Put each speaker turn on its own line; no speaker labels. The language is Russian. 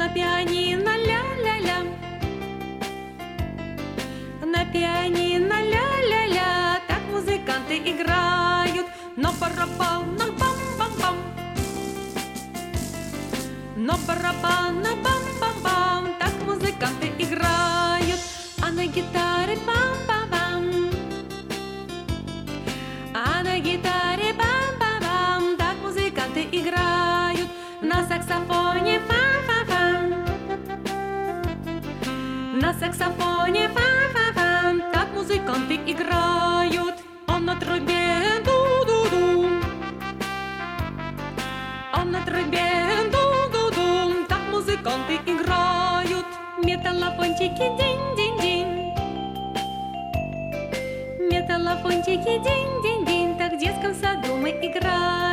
На пианино ля-ля-ля, на пианино ля-ля-ля, так музыканты играют. На барабанах бам-бам-бам, на барабанах бам-бам-бам, так музыканты играют. А на гитаре бам-бам-бам, а на гитаре бам-бам-бам, так музыканты играют. На саксофоне фа-фа-фам, на саксофоне фа-фа-фам, так музыканты играют. А на трубе ду-ду-ду, а на трубе ду-ду-ду, так музыканты играют. Металлофончики динь-динь-динь, металлофончики динь-динь-динь, так в детском саду мы играем.